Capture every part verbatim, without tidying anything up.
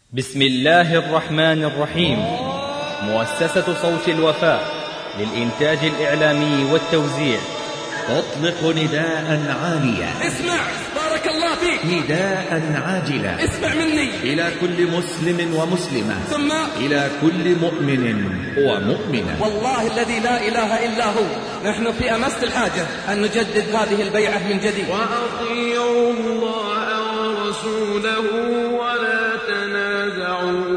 بسم الله الرحمن الرحيم. مؤسسة صوت الوفاء للإنتاج الإعلامي والتوزيع تطلق نداء عاليا. اسمع بارك الله فيك. نداء عاجلا. اسمع مني إلى كل مسلم ومسلمة، ثم إلى كل مؤمن ومؤمنة. والله الذي لا إله إلا هو نحن في أمس الحاجة أن نجدد هذه البيعة من جديد. وأطيعوا الله ورسوله ولا تنازعوا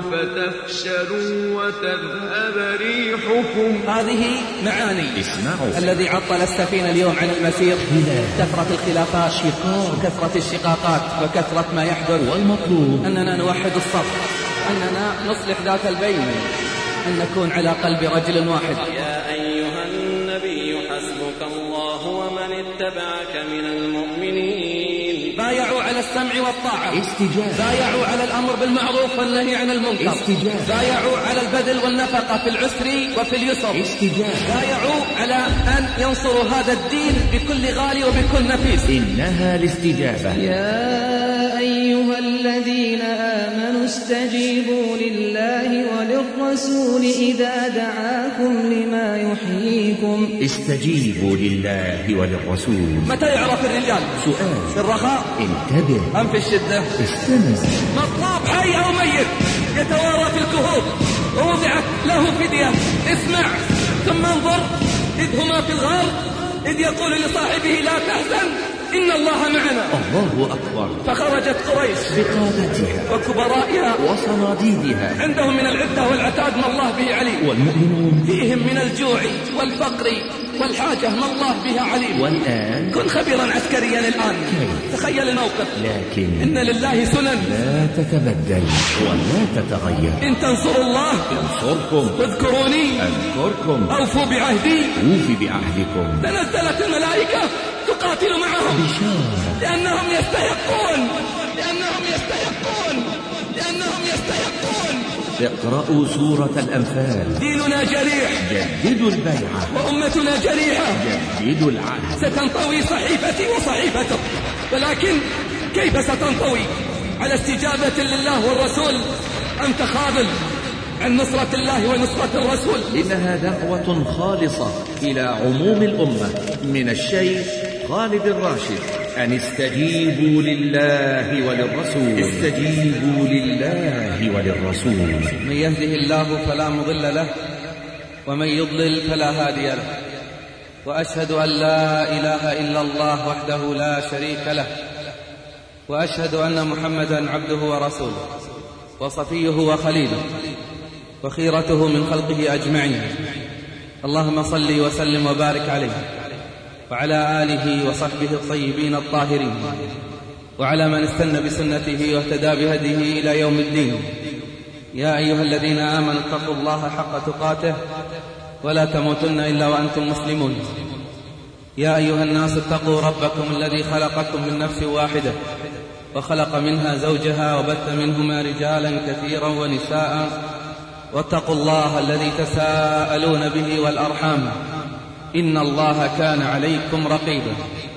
فتفشلوا وتذهب ريحكم. هذه معاني. اسمعوا. الذي عطل السفينة اليوم عن المسير كثرة الخلافات، شقاق، وكثرة الشقاقات، وكثرة ما يحدث. والمطلوب أننا نوحد الصف، أننا نصلح ذات البين، أن نكون على قلب رجل واحد. يا أيها النبي حسبك الله ومن اتبعك من المؤمنين. بايعوا على السمع والطاعة، استجابة. بايعوا على الأمر بالمعروف والنهي عن المنكر، استجابة. بايعوا على البذل والنفقة في العسر وفي اليسر، استجابة. بايعوا على أن ينصروا هذا الدين بكل غالي وبكل نفيس. إنها الاستجابة. يا أيها الذين آمنوا استجيبوا لله وللرسول إذا دعاكم لما يحييكم. استجيبوا لله وللرسول. متى يعرف الرجال؟ سؤال. في الرخاء انتبه. أم في الشدة؟ استمع. مطلوب حي أو ميت يتوارى في الكهوف ووضعت له فدية. اسمع ثم انظر إذ هما في الغار إذ يقول لصاحبه لا تحزن إن الله معنا. الله أكبر. فخرجت قريش بقادتها وكبرائها وصناديدها، عندهم من العدة والعتاد ما الله به عليم، والمؤمنون فيهم من الجوع والفقر والحاجة ما الله بها عليم. والآن كن خبيرا عسكريا الآن. كيف؟ تخيل الموقف. لكن إن لله سنن لا تتبدل ولا تتغير. إن تنصروا الله ينصركم، واذكروني أذكركم، أوفوا بعهدي. أوفي بعهدكم. تنزلت الملائكة تقاتل معهم بشارة. لأنهم يستحقون لأنهم يستحقون لأنهم يستحقون. اقرأوا سورة الأنفال. ديننا جريح، جددوا البيعة، وأمتنا جريحة، جددوا العهد. ستنطوي صحيفتي وصحيفتك، ولكن كيف ستنطوي؟ على استجابة لله والرسول أم تخاذل عن نصرة الله ونصرة الرسول؟ إنها دعوة خالصة إلى عموم الأمة من الشيخ خالد الراشد أن استجيبوا لله وللرسول. استجيبوا لله وللرسول. من يهده الله فلا مضل له ومن يضلل فلا هادي له، وأشهد أن لا إله إلا الله وحده لا شريك له، وأشهد أن محمدا عبده ورسوله وصفيه وخليله وخيرته من خلقه أجمعين. اللهم صل وسلم وبارك عليه وعلى آله وصحبه الطيبين الطاهرين، وعلى من استنى بسنته واهتدى بهديه إلى يوم الدين. يا أيها الذين آمنوا اتقوا الله حق تقاته ولا تموتن إلا وأنتم مسلمون. يا أيها الناس اتقوا ربكم الذي خلقكم من نفس واحدة وخلق منها زوجها وبث منهما رجالا كثيرا ونساء، واتقوا الله الذي تساءلون به والأرحام إن الله كان عليكم رقيبا.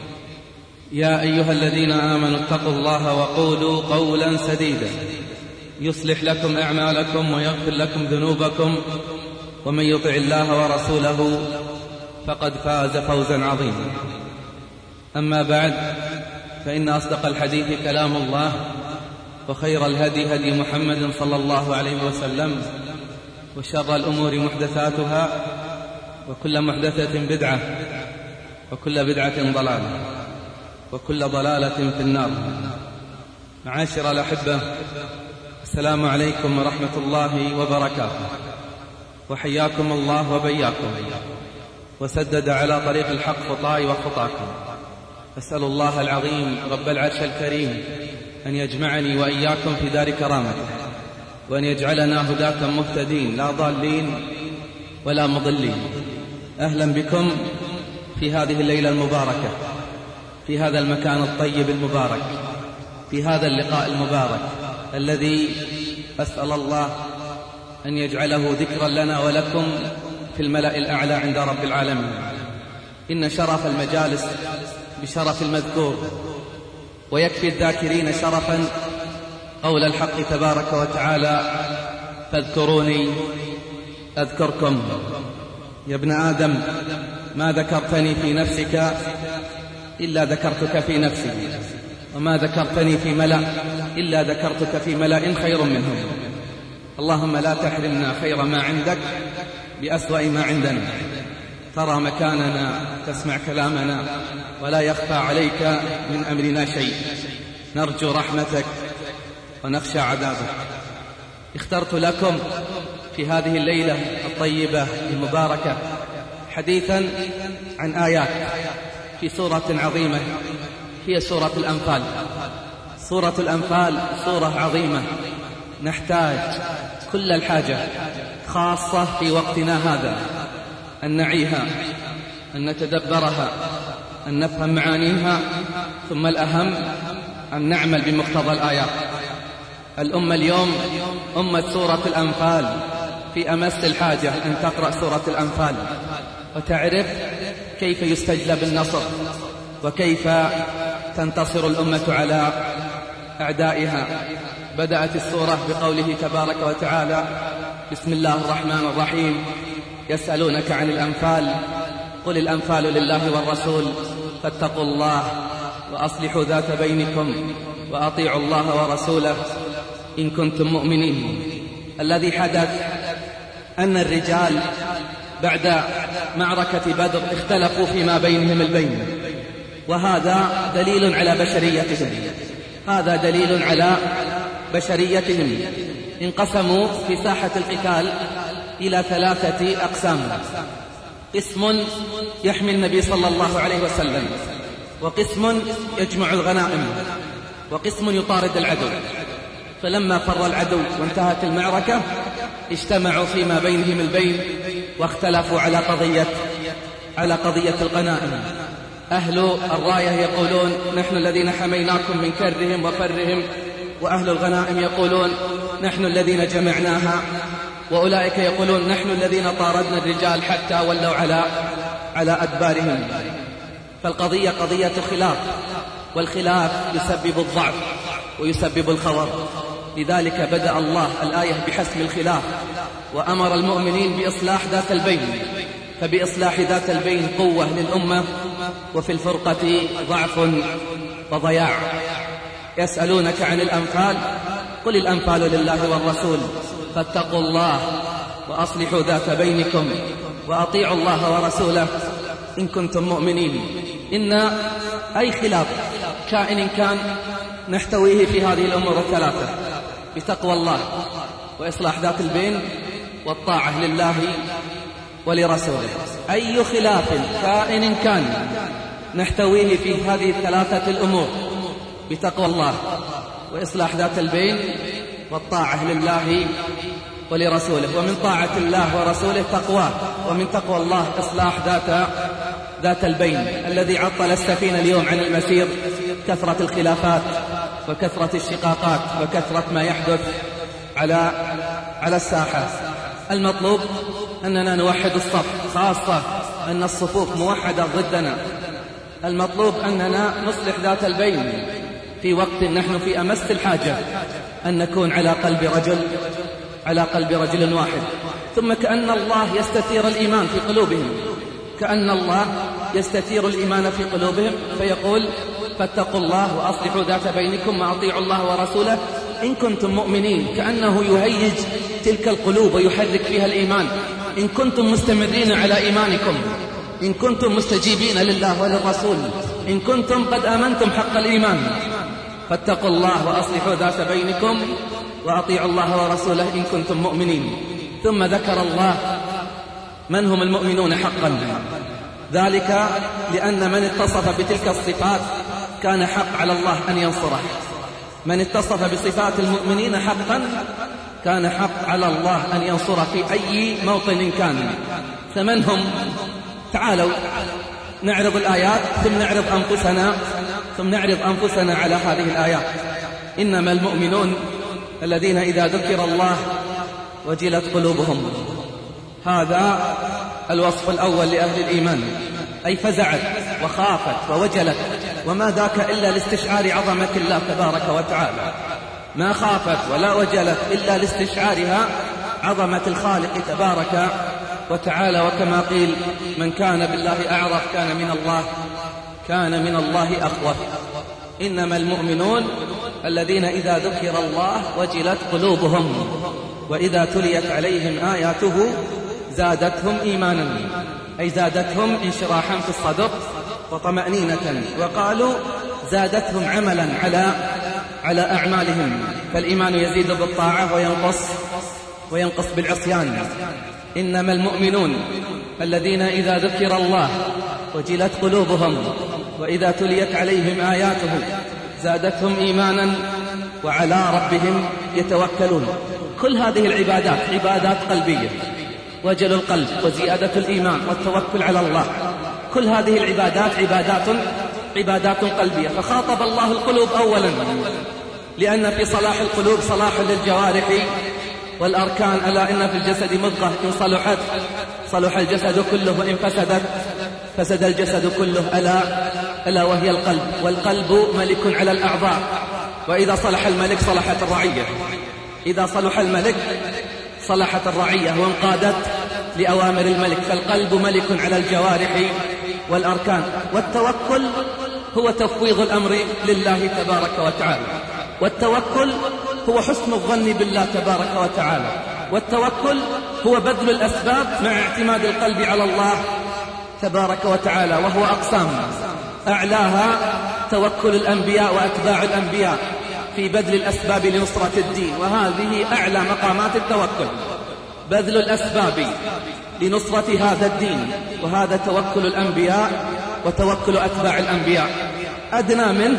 يا أيها الذين آمنوا اتقوا الله وقولوا قولا سديدا يصلح لكم أعمالكم ويغفر لكم ذنوبكم، ومن يطع الله ورسوله فقد فاز فوزا عظيما. أما بعد، فإن أصدق الحديث كلام الله، وخير الهدي هدي محمد صلى الله عليه وسلم، وشر الأمور محدثاتها، وكل محدثة بدعة، وكل بدعة ضلالة، وكل ضلالة في النار. معاشر الأحبة، السلام عليكم ورحمة الله وبركاته، وحياكم الله وبياكم، وسدد على طريق الحق خطاي وخطاكم. أسأل الله العظيم رب العرش الكريم أن يجمعني وإياكم في دار كرامته، وأن يجعلنا هداة مهتدين لا ضالين ولا مضلين. أهلا بكم في هذه الليلة المباركة، في هذا المكان الطيب المبارك، في هذا اللقاء المبارك الذي أسأل الله أن يجعله ذكرا لنا ولكم في الملأ الأعلى عند رب العالمين. إن شرف المجالس بشرف المذكور، ويكفي الذاكرين شرفا قول الحق تبارك وتعالى: فاذكروني أذكركم. يا ابن آدم، ما ذكرتني في نفسك إلا ذكرتك في نفسي، وما ذكرتني في ملأ إلا ذكرتك في ملأ خير منهم. اللهم لا تحرمنا خير ما عندك بأسوأ ما عندنا. ترى مكاننا، تسمع كلامنا، ولا يخفى عليك من أمرنا شيء. نرجو رحمتك ونخشى عذابك. اخترت لكم في هذه الليلة الطيبة المباركة حديثا عن آيات في سورة عظيمة هي سورة الأنفال. سورة الأنفال سورة عظيمة نحتاج كل الحاجة، خاصة في وقتنا هذا، أن نعيها، أن نتدبرها، أن نفهم معانيها، ثم الأهم أن نعمل بمقتضى الآيات. الأمة اليوم أمة سورة الأنفال، في أمس الحاجة أن تقرأ سورة الأنفال وتعرف كيف يستجلب النصر، وكيف تنتصر الأمة على أعدائها. بدأت السورة بقوله تبارك وتعالى: بسم الله الرحمن الرحيم، يسألونك عن الأنفال، قل الأنفال لله والرسول، فاتقوا الله وأصلحوا ذات بينكم وأطيعوا الله ورسوله إن كنتم مؤمنين. الذي حدث أن الرجال بعد معركة بدر اختلفوا فيما بينهم البين، وهذا دليل على بشريتهم، هذا دليل على بشريتهم. انقسموا في ساحة القتال إلى ثلاثة أقسام: قسم يحمي النبي صلى الله عليه وسلم، وقسم يجمع الغنائم، وقسم يطارد العدو. فلما فر العدو وانتهت المعركة اجتمعوا فيما بينهم البين واختلفوا على قضية على قضية الغنائم. أهل الراية يقولون: نحن الذين حميناكم من كرهم وفرهم، وأهل الغنائم يقولون: نحن الذين جمعناها، وأولئك يقولون: نحن الذين طاردنا الرجال حتى ولوا على على أدبارهم. فالقضية قضية خلاف، والخلاف يسبب الضعف ويسبب الخور. لذلك بدأ الله الآية بحسم الخلاف، وأمر المؤمنين بإصلاح ذات البين، فبإصلاح ذات البين قوة للأمة، وفي الفرقة ضعف وضياع. يسألونك عن الأنفال، قل الأنفال لله والرسول، فاتقوا الله وأصلحوا ذات بينكم وأطيعوا الله ورسوله إن كنتم مؤمنين. إن أي خلاف كائن كان نحتويه في هذه الأمور الثلاثة: بتقوى الله، وإصلاح ذات البين، والطاعة لله ولرسوله. أي خلاف كائن كان نحتويه في هذه الثلاثة الأمور: بتقوى الله، وإصلاح ذات البين، والطاعة لله ولرسوله. ومن طاعة الله ورسوله تقواه، ومن تقوى الله إصلاح ذات ذات البين. الذي عطل السفينة اليوم عن المسير كثرة الخلافات وكثرة الشقاقات وكثرة ما يحدث على على الساحة. المطلوب أننا نوحد الصف، خاصة أن الصفوف موحدة ضدنا. المطلوب أننا نصلح ذات البين في وقت نحن في أمس الحاجة أن نكون على قلب رجل على قلب رجل واحد. ثم كأن الله يستثير الإيمان في قلوبهم، كأن الله يستثير الإيمان في قلوبهم فيقول: فاتقوا الله وأصلحوا ذات بينكم وأطيعوا الله ورسوله إن كنتم مؤمنين. كأنه يهيج تلك القلوب ويحرك فيها الإيمان. إن كنتم مستمرين على إيمانكم، إن كنتم مستجيبين لله وللرسول، إن كنتم قد آمنتم حق الإيمان، فاتقوا الله وأصلحوا ذات بينكم وأطيعوا الله ورسوله إن كنتم مؤمنين. ثم ذكر الله من هم المؤمنون حقا، ذلك لأن من اتصف بتلك الصفات كان حق على الله أن ينصره. من اتصف بصفات المؤمنين حقا كان حق على الله أن ينصره في أي موطن كان. فمن هم؟ تعالوا نعرض الآيات ثم نعرض أنفسنا ثم نعرض أنفسنا على هذه الآيات. إنما المؤمنون الذين إذا ذكر الله وجلت قلوبهم. هذا الوصف الأول لأهل الإيمان، أي فزعت وخافت ووجلت، وما ذاك إلا لاستشعار عظمة الله تبارك وتعالى. ما خافت ولا وجلت إلا لاستشعارها عظمة الخالق تبارك وتعالى. وكما قيل: من كان بالله أعرف كان من الله كان من الله أخوف. إنما المؤمنون الذين إذا ذكر الله وجلت قلوبهم وإذا تليت عليهم آياته زادتهم إيمانا، أي زادتهم انشراحا في الصدر وطمأنينة، وقالوا زادتهم عملا على على أعمالهم، فالإيمان يزيد بالطاعة وينقص وينقص بالعصيان. إنما المؤمنون الذين إذا ذكر الله وجلت قلوبهم وإذا تليت عليهم آياته زادتهم إيمانا وعلى ربهم يتوكلون. كل هذه العبادات عبادات قلبية، وجل القلب وزيادة الإيمان والتوكل على الله، كل هذه العبادات عبادات عبادات قلبية. فخاطب الله القلوب أولا، لأن في صلاح القلوب صلاح للجوارح والأركان. ألا إن في الجسد مضغة إن صلحت صلح الجسد كله وإن فسدت فسد الجسد كله، ألا ألا وهي القلب. والقلب ملك على الأعضاء، وإذا صلح الملك صلحت الرعية، إذا صلح الملك صلحت الرعية وانقادت لأوامر الملك. فالقلب ملك على الجوارح والأركان. والتوكل هو تفويض الأمر لله تبارك وتعالى، والتوكل هو حسن الظن بالله تبارك وتعالى، والتوكل هو بذل الأسباب مع اعتماد القلب على الله تبارك وتعالى. وهو أقسام، أعلاها توكل الأنبياء وأتباع الأنبياء في بذل الأسباب لنصرة الدين، وهذه أعلى مقامات التوكل، بذل الأسباب لنصرة هذا الدين، وهذا توكل الأنبياء وتوكل أتباع الأنبياء. أدنى منه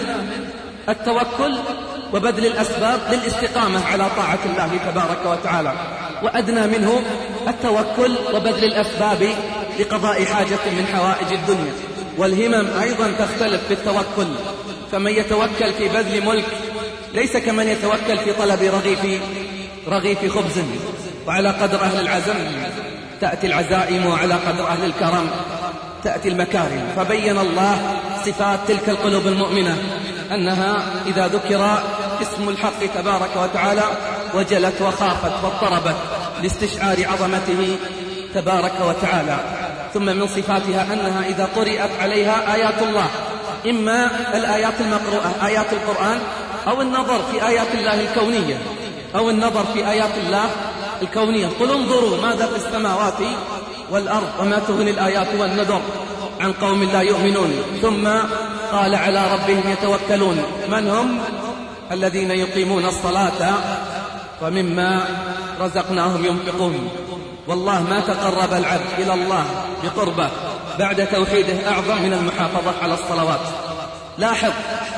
التوكل وبذل الأسباب للاستقامة على طاعة الله تبارك وتعالى، وأدنى منه التوكل وبذل الأسباب لقضاء حاجة من حوائج الدنيا. والهمم أيضا تختلف في التوكل، فمن يتوكل في بذل ملك ليس كمن يتوكل في طلب رغيف رغيف خبز. وعلى قدر أهل العزم تأتي العزائم، وعلى قدر أهل الكرم تأتي المكارم. فبين الله صفات تلك القلوب المؤمنة، أنها إذا ذكر اسم الحق تبارك وتعالى وجلت وخافت واضطربت لاستشعار عظمته تبارك وتعالى. ثم من صفاتها أنها إذا قرأت عليها آيات الله، إما الآيات المقروءة آيات القرآن، أو النظر في آيات الله الكونية أو النظر في آيات الله الكونية. قل انظروا ماذا في السماوات والأرض وما تغني الآيات والنذر عن قوم لا يؤمنون. ثم قال على ربهم يتوكلون. من هم؟ الذين يقيمون الصلاة ومما رزقناهم ينفقون. والله ما تقرب العبد إلى الله بقربه بعد توحيده أعظم من المحافظة على الصلوات. لاحظ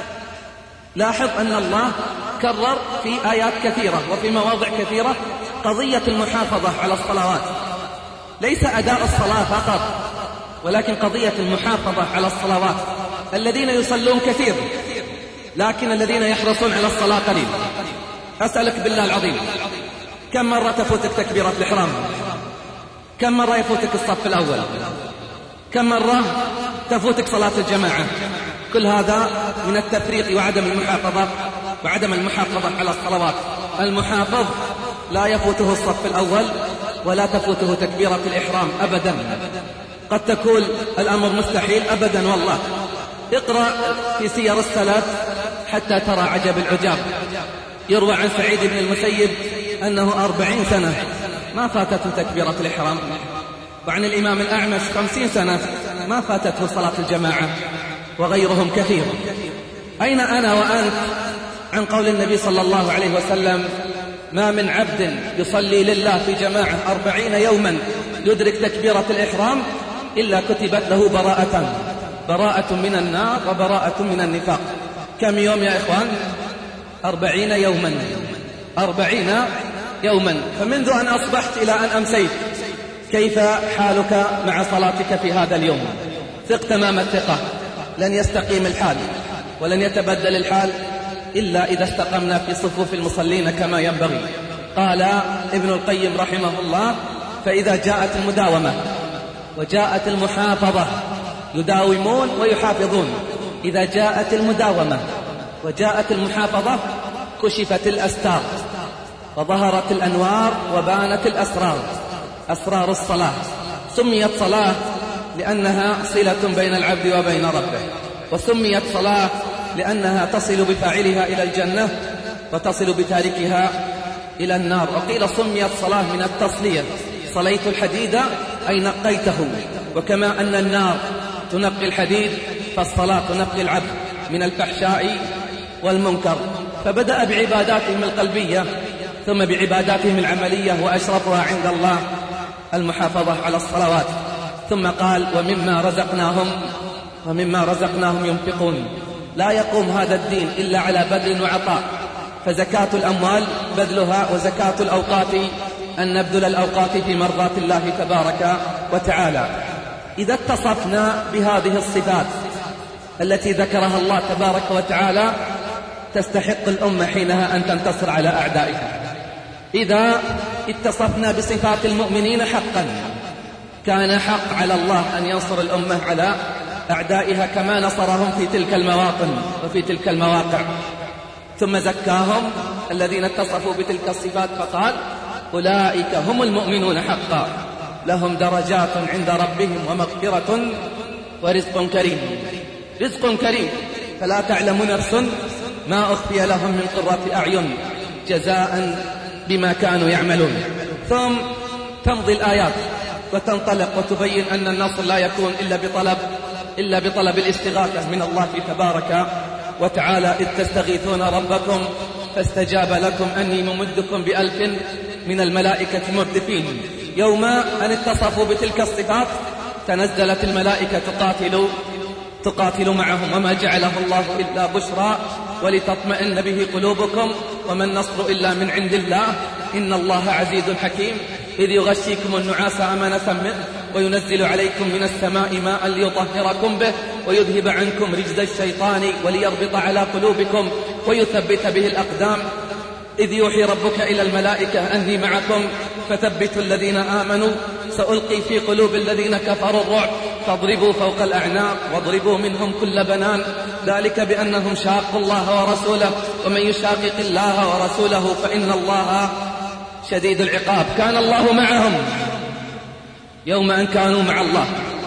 لاحظ أن الله كرر في آيات كثيرة وفي مواضع كثيرة قضية المحافظة على الصلوات، ليس أداء الصلاة فقط، ولكن قضية المحافظة على الصلوات. الذين يصلون كثير لكن الذين يحرصون على الصلاة قليل. أسألك بالله العظيم، كم مرة تفوتك تكبيرة الإحرام؟ كم مرة يفوتك الصف الأول؟ كم مرة تفوتك صلاة الجماعة؟ كل هذا من التفريط وعدم المحافظة وعدم المحافظة على الصلوات. المحافظ لا يفوته الصف الأول ولا تفوته تكبيرة الإحرام أبدا. قد تكون الأمر مستحيل أبدا والله. اقرأ في سير السلف حتى ترى عجب العجاب. يروى عن سعيد بن المسيب أنه أربعين سنة ما فاتته تكبيرة الإحرام، وعن الإمام الأعمش خمسين سنة ما فاتته صلاة الجماعة، وغيرهم كثير. أين أنا وأنت عن قول النبي صلى الله عليه وسلم: ما من عبد يصلي لله في جماعة أربعين يوما يدرك تكبيرة الإحرام إلا كتبت له براءة براءة من النار وبراءة من النفاق. كم يوم يا إخوان؟ أربعين يوما أربعين يوما. فمنذ أن أصبحت إلى أن أمسيت كيف حالك مع صلاتك في هذا اليوم؟ ثق تمام الثقة، لن يستقيم الحال ولن يتبدل الحال إلا إذا استقمنا في صفوف المصلين كما ينبغي. قال ابن القيم رحمه الله: فإذا جاءت المداومة وجاءت المحافظة، يداومون ويحافظون. إذا جاءت المداومة وجاءت المحافظة كشفت الأستار وظهرت الأنوار وبانت الأسرار، أسرار الصلاة. سميت صلاة لأنها صلة بين العبد وبين ربه، وسميت صلاة لأنها تصل بفاعلها إلى الجنة وتصل بتاركها إلى النار. وقيل سميت صلاة من التصلية، صليت الحديد أي نقيته، وكما أن النار تنقي الحديد فالصلاة تنقي العبد من الفحشاء والمنكر. فبدأ بعباداتهم القلبية ثم بعباداتهم العملية، وأشرفها عند الله المحافظة على الصلوات. ثم قال ومما رزقناهم ومما رزقناهم ينفقون. لا يقوم هذا الدين إلا على بذل وعطاء، فزكاة الأموال بذلها، وزكاة الأوقات أن نبذل الأوقات في مرضاة الله تبارك وتعالى. إذا اتصفنا بهذه الصفات التي ذكرها الله تبارك وتعالى تستحق الأمة حينها أن تنتصر على أعدائها. إذا اتصفنا بصفات المؤمنين حقا كان حق على الله أن ينصر الأمة على أعدائها كما نصرهم في تلك المواطن وفي تلك المواقع. ثم زكاهم الذين اتصفوا بتلك الصفات فقال أولئك هم المؤمنون حقا لهم درجات عند ربهم ومغفرة ورزق كريم. رزق كريم، فلا تعلم نفس ما أخفي لهم من قرة أعين جزاء بما كانوا يعملون. ثم تمضي الآيات وتنطلق وتبين أن النصر لا يكون إلا بطلب إلا بطلب الاستغاثة من الله تبارك وتعالى. إذ تستغيثون ربكم فاستجاب لكم أني ممدكم بألف من الملائكة مردفين. يوم أن اتصفوا بتلك الصفات تنزلت الملائكة تقاتل تقاتل معهم، وما جعله الله إلا بشرى ولتطمئن به قلوبكم وما النصر إلا من عند الله إن الله عزيز حكيم. إذ يغشيكم النعاس أمانة منه وينزل عليكم من السماء ماء ليطهركم به ويذهب عنكم رجز الشيطان وليربط على قلوبكم ويثبت به الأقدام. إذ يوحي ربك إلى الملائكة أني معكم فثبتوا الذين آمنوا سألقي في قلوب الذين كفروا الرعب فاضربوا فوق الأعناق واضربوا منهم كل بنان ذلك بأنهم شاقوا الله ورسوله ومن يشاقق الله ورسوله فإن الله شديد العقاب. كان الله معهم يوم أن كانوا مع الله،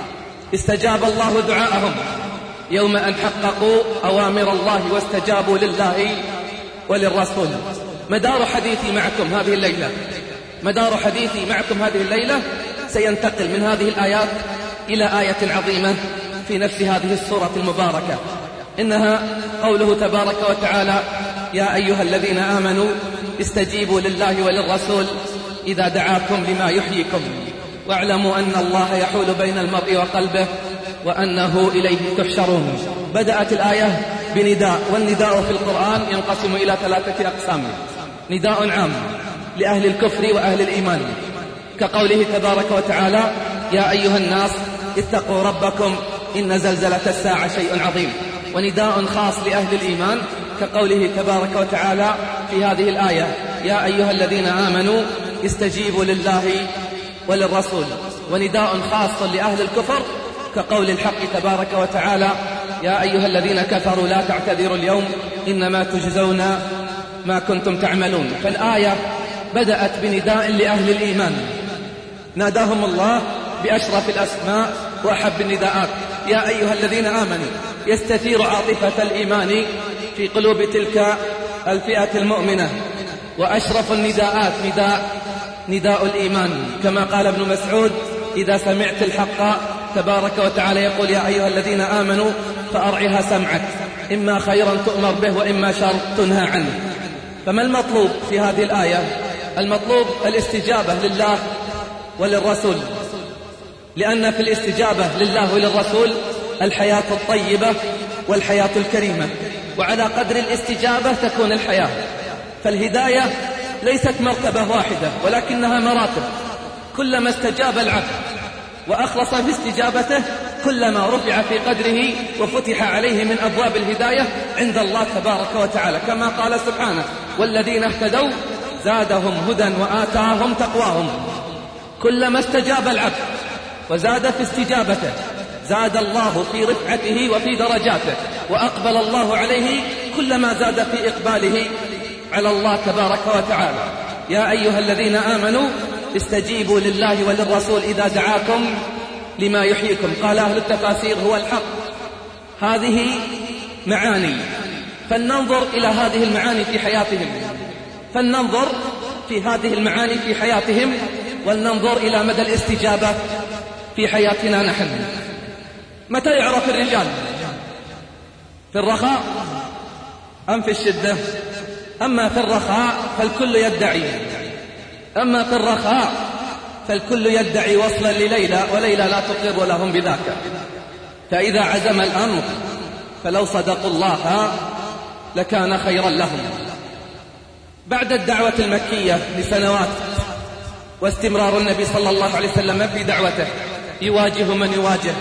استجاب الله دعاءهم يوم أن حققوا أوامر الله واستجابوا لله وللرسول. مدار حديثي معكم هذه الليلة مدار حديثي معكم هذه الليلة سينتقل من هذه الآيات إلى آية عظيمة في نفس هذه السورة المباركة، إنها قوله تبارك وتعالى يا أيها الذين آمنوا استجيبوا لله وللرسول إذا دعاكم لما يحييكم واعلموا أن الله يحول بين المرء وقلبه وأنه إليه تحشرون. بدأت الآية بنداء، والنداء في القرآن ينقسم إلى ثلاثة أقسام: نداء عام لأهل الكفر وأهل الإيمان كقوله تبارك وتعالى يا أيها الناس اتقوا ربكم إن زلزلة الساعة شيء عظيم. ونداء خاص لأهل الإيمان كقوله تبارك وتعالى في هذه الآية يا أيها الذين آمنوا استجيبوا لله وللرسول. ونداء خاص لأهل الكفر كقول الحق تبارك وتعالى يا أيها الذين كفروا لا تعتذروا اليوم إنما تجزون ما كنتم تعملون. فالآية بدأت بنداء لأهل الإيمان ناداهم الله بأشرف الأسماء وأحب النداءات يا أيها الذين آمنوا، يستثير عاطفة الإيمان في قلوب تلك الفئة المؤمنة. وأشرف النداءات نداء نداء الإيمان كما قال ابن مسعود إذا سمعت الحق تبارك وتعالى يقول يا أيها الذين آمنوا فأرعها سمعك إما خيرا تؤمر به وإما شر تنهى عنه. فما المطلوب في هذه الآية؟ المطلوب الاستجابة لله وللرسول، لأن في الاستجابة لله وللرسول الحياة الطيبة والحياة الكريمة، وعلى قدر الاستجابة تكون الحياة. فالهداية ليست مرتبة واحدة ولكنها مراتب، كلما استجاب العبد وأخلص في استجابته كلما رفع في قدره وفتح عليه من أبواب الهداية عند الله تبارك وتعالى، كما قال سبحانه والذين اهتدوا زادهم هدى وآتاهم تقواهم. كلما استجاب العبد وزاد في استجابته زاد الله في رفعته وفي درجاته، وأقبل الله عليه كلما زاد في إقباله على الله تبارك وتعالى. يا أيها الذين آمنوا استجيبوا لله وللرسول إذا دعاكم لما يحييكم. قال أهل التفاسير هو الحق. هذه معاني، فلننظر إلى هذه المعاني في حياتهم، فلننظر في هذه المعاني في حياتهم، ولننظر إلى مدى الاستجابة في حياتنا نحن. متى يعرف الرجال؟ في الرخاء أم في الشدة؟ أما في الرخاء فالكل يدعي، أما في الرخاء فالكل يدعي وصلا لليلى، وليلى لا تقر لهم بذاك. فإذا عزم الأمر فلو صدقوا الله لكان خيرا لهم. بعد الدعوة المكية لسنوات واستمرار النبي صلى الله عليه وسلم في دعوته، يواجه من يواجه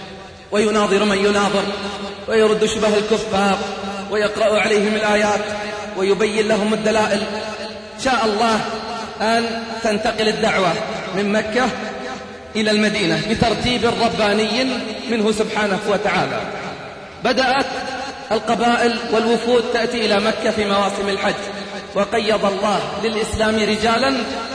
ويناظر من يناظر ويرد شبه الكفار ويقرأ عليهم الآيات ويبين لهم الدلائل. شاء الله أن تنتقل الدعوة من مكة إلى المدينة بترتيب رباني منه سبحانه وتعالى. بدأت القبائل والوفود تأتي إلى مكة في مواسم الحج، وقيض الله للإسلام رجالا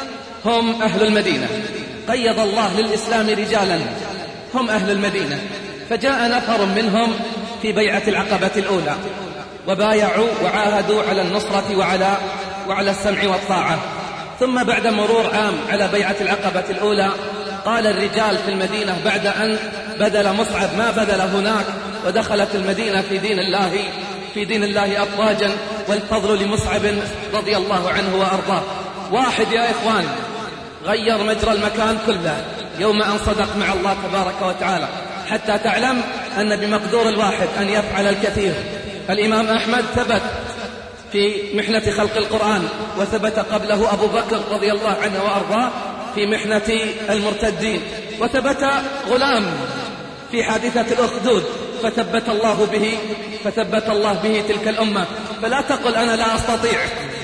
هم أهل المدينة، قيض الله للإسلام رجالا هم أهل المدينة. فجاء نفر منهم في بيعة العقبة الأولى وبايعوا وعاهدوا على النصرة وعلى, وعلى السمع والطاعة. ثم بعد مرور عام على بيعة العقبة الأولى قال الرجال في المدينة بعد أن بذل مصعب ما بذل هناك ودخلت المدينة في دين الله في دين الله أفواجا، والفضل لمصعب رضي الله عنه وأرضاه. واحد يا إخوان غير مجرى المكان كله يوم أن صدق مع الله تبارك وتعالى، حتى تعلم أن بمقدور الواحد أن يفعل الكثير. الإمام أحمد ثبت في محنة خلق القرآن، وثبت قبله أبو بكر رضي الله عنه وأرضاه في محنة المرتدين، وثبت غلام في حادثة الأخدود فثبت الله به فثبت الله به تلك الأمة. فلا تقل أنا لا أستطيع،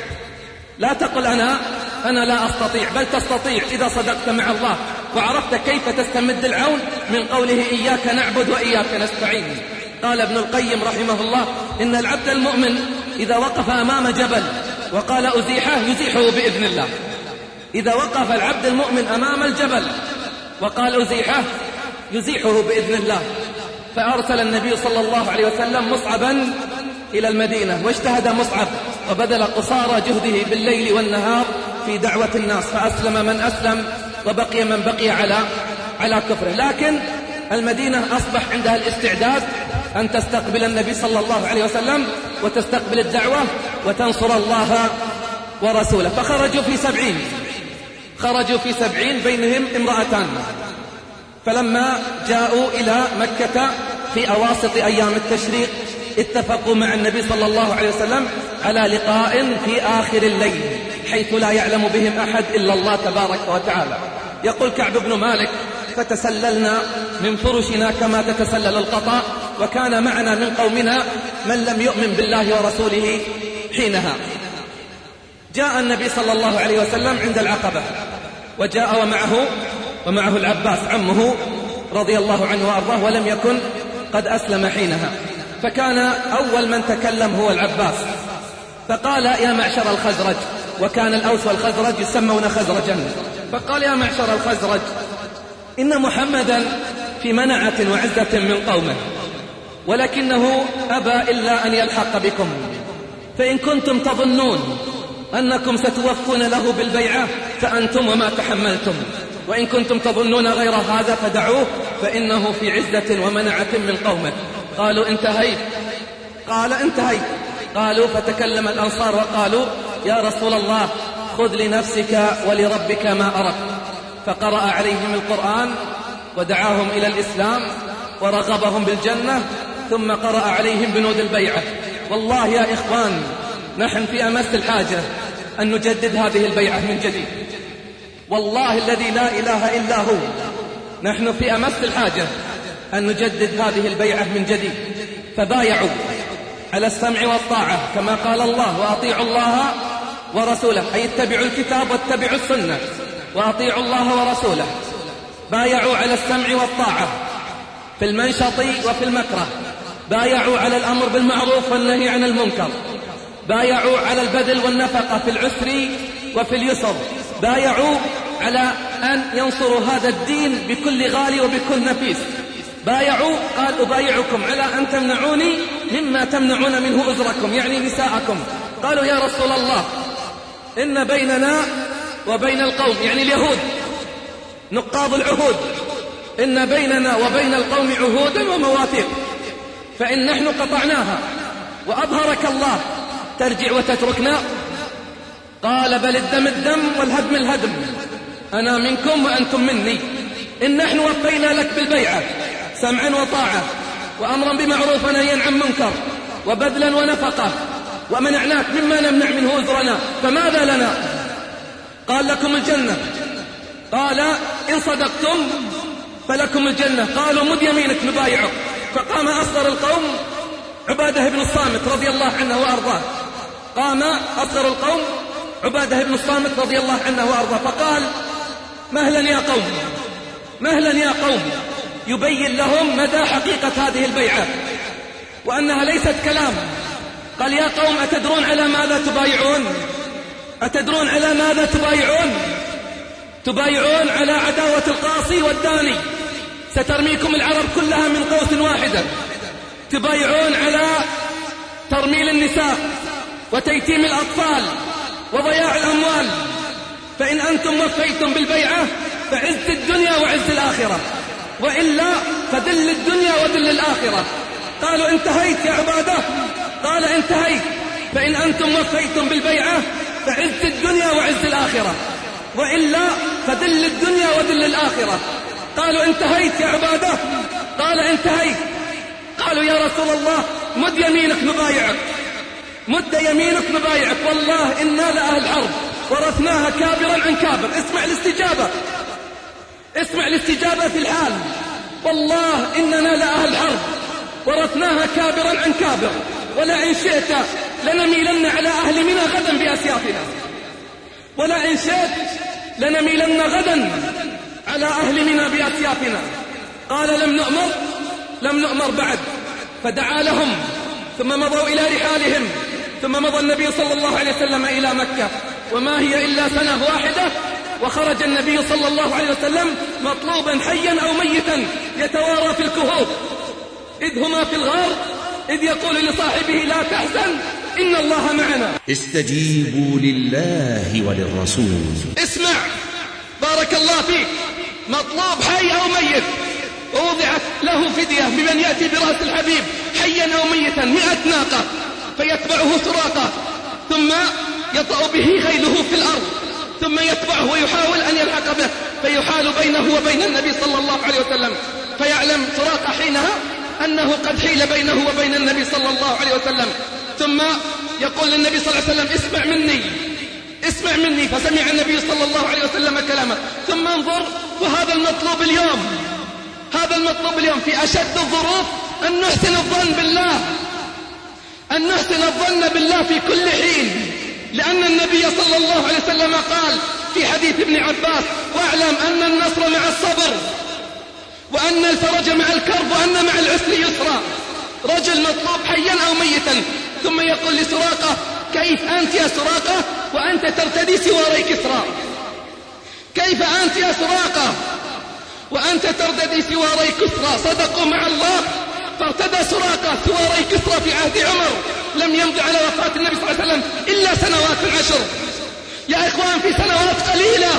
لا تقل أنا أنا لا أستطيع، بل تستطيع إذا صدقت مع الله وعرفت كيف تستمد العون من قوله إياك نعبد وإياك نستعين. قال ابن القيم رحمه الله إن العبد المؤمن إذا وقف أمام جبل وقال أزيحه يزيحه بإذن الله. إذا وقف العبد المؤمن أمام الجبل وقال أزيحه يزيحه بإذن الله. فأرسل النبي صلى الله عليه وسلم مصعبا إلى المدينة، واجتهد مصعب وبذل قصارى جهده بالليل والنهار في دعوة الناس، فأسلم من أسلم وبقي من بقي على على كفره. لكن المدينة أصبح عندها الاستعداد أن تستقبل النبي صلى الله عليه وسلم وتستقبل الدعوة وتنصر الله ورسوله. فخرجوا في سبعين خرجوا في سبعين بينهم امرأتان. فلما جاءوا إلى مكة في أواسط أيام التشريق اتفقوا مع النبي صلى الله عليه وسلم على لقاء في آخر الليل حيث لا يعلم بهم أحد إلا الله تبارك وتعالى. يقول كعب بن مالك فتسللنا من فرشنا كما تتسلل القطاء، وكان معنا من قومنا من لم يؤمن بالله ورسوله حينها. جاء النبي صلى الله عليه وسلم عند العقبة، وجاء ومعه ومعه العباس عمه رضي الله عنه وأرضاه، ولم يكن قد أسلم حينها. فكان أول من تكلم هو العباس، فقال يا معشر الخزرج، وكان الأوس والخزرج يسمون خزرجا. فقال يا معشر الخزرج إن محمدا في منعة وعزة من قومه، ولكنه أبى إلا أن يلحق بكم، فإن كنتم تظنون أنكم ستوفون له بالبيعة فأنتم وما تحملتم، وإن كنتم تظنون غير هذا فدعوه فإنه في عزة ومنعة من قومه. قالوا انتهيت. قال انتهيت. قالوا فتكلم الأنصار وقالوا يا رسول الله خذ لنفسك ولربك ما أردت. فقرأ عليهم القرآن ودعاهم إلى الإسلام ورغبهم بالجنة، ثم قرأ عليهم بنود البيعة. والله يا إخوان نحن في أمس الحاجة أن نجدد هذه البيعة من جديد، والله الذي لا إله إلا هو نحن في أمس الحاجة أن نجدد هذه البيعة من جديد. فبايعوا على السمع والطاعة كما قال الله وأطيعوا الله ورسوله، أي اتبعوا الكتاب واتبعوا السنة وأطيعوا الله ورسوله. بايعوا على السمع والطاعة في المنشط وفي المكره، بايعوا على الأمر بالمعروف والنهي عن المنكر، بايعوا على البذل والنفقة في العسر وفي اليسر، بايعوا على أن ينصروا هذا الدين بكل غالي وبكل نفيس، بايعوا قال أبايعكم على أن تمنعوني مما تمنعون منه أجركم، يعني نساءكم. قالوا يا رسول الله إن بيننا وبين القوم، يعني اليهود نقاض العهود، إن بيننا وبين القوم عهودا ومواثيق، فإن نحن قطعناها وأظهرك الله ترجع وتتركنا؟ قال بل الدم الدم والهدم الهدم، أنا منكم وأنتم مني. إن نحن وفينا لك بالبيعة سمعا وطاعة وأمرا بمعروف ونهيا عن منكر وبذلا ونفقة، ومنعناك مما نمنع منه أجرنا، فماذا لنا؟ قال لكم الجنة. قال إن صدقتم فلكم الجنة. قالوا مد يمينك نبايعك. فقام أصغر القوم عبادة بن الصامت رضي الله عنه وأرضاه، قام أصغر القوم عبادة بن الصامت رضي الله عنه وأرضاه فقال مهلا يا قوم، مهلا يا قوم، يبين لهم مدى حقيقة هذه البيعة وأنها ليست كلام. قال يا قوم أتدرون على ماذا تبايعون؟ أتدرون على ماذا تبايعون؟ تبايعون على عداوة القاصي والداني، سترميكم العرب كلها من قوس واحدة. تبايعون على ترميل النساء وتيتيم الأطفال وضياع الأموال، فإن أنتم وفيتم بالبيعة فعز الدنيا وعز الآخرة، وإلا فذل الدنيا وذل الآخرة. قالوا انتهيت يا عبادة؟ قال انتهيت، فإن أنتم وفيتم بالبيعة فعز الدنيا وعز الآخرة، وإلا فذل الدنيا وذل الآخرة. قالوا انتهيت يا عبادة؟ قال انتهيت. قالوا يا رسول الله مد يمينك نبايعك، مد يمينك نبايعك، والله إنا لأهل حرب ورثناها كابرا عن كابر. اسمع الاستجابة، اسمع الاستجابة في الحال. والله إننا لأهل حرب ورثناها كابرا عن كابر، ولئن شئت لنميلن على أهل منى غدا بأسيافنا، ولئن شئت لنميلن غدا على أهل منى بأسيافنا. قال لم نؤمر، لم نؤمر بعد. فدعا لهم ثم مضوا إلى رحالهم، ثم مضى النبي صلى الله عليه وسلم إلى مكة، وما هي إلا سنة واحدة، وخرج النبي صلى الله عليه وسلم مطلوبا حيا أو ميتا يتوارى في الكهوف، إذ هما في الغار إذ يقول لصاحبه لا تحزن إن الله معنا. استجيبوا لله وللرسول. اسمع بارك الله فيك، مطلوب حي أو ميت، ووضعت له فدية بمن يأتي برأس الحبيب حيا أو ميتا مئة ناقة، فيتبعه سراقة ثم يطأ به خيله في الأرض، ثم يتبعه ويحاول أن يلحق به، فيحال بينه وبين النبي صلى الله عليه وسلم، فيعلم سراقة حينها أنه قد حيل بينه وبين النبي صلى الله عليه وسلم، ثم يقول للنبي صلى الله عليه وسلم اسمع مني، اسمع مني. فسمع النبي صلى الله عليه وسلم كلامه. ثم انظر، وهذا المطلوب اليوم، هذا المطلوب اليوم في أشد الظروف، أن نحسن الظن بالله، أن نحسن الظن بالله في كل حين، لأن النبي صلى الله عليه وسلم قال في حديث ابن عباس واعلم أن النصر مع الصبر، وأن الفرج مع الكرب، وأن مع العسر يسرا. رجل مطلوب حيا أو ميتا، ثم يقول لسراقة كيف أنت يا سراقة وأنت ترتدي سواري كسرى؟ كيف أنت يا سراقة وأنت ترتدي سواري كسرى؟ صدقوا مع الله، فارتدى سراقة سواري كسرى في عهد عمر، لم يمض على وفاة النبي صلى الله عليه وسلم إلا سنوات عشر. يا إخوان في سنوات قليلة،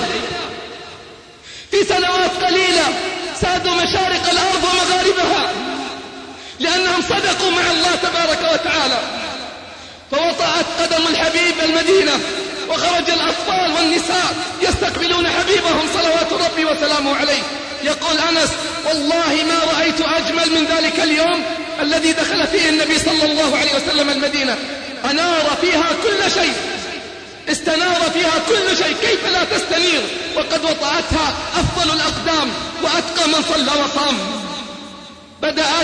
في سنوات قليلة سادوا مشارق الأرض ومغاربها، لأنهم صدقوا مع الله تبارك وتعالى. فوطأت قدم الحبيب المدينة، وخرج الأطفال والنساء يستقبلون حبيبهم صلوات ربي وسلامه عليه. يقول أنس والله ما رأيت أجمل من ذلك اليوم الذي دخل فيه النبي صلى الله عليه وسلم المدينة، أنار فيها كل شيء، استنار فيها كل شيء، كيف لا تستنير وقد وطأتها أفضل الأقدام وأتقى من صلى وصام. بدأت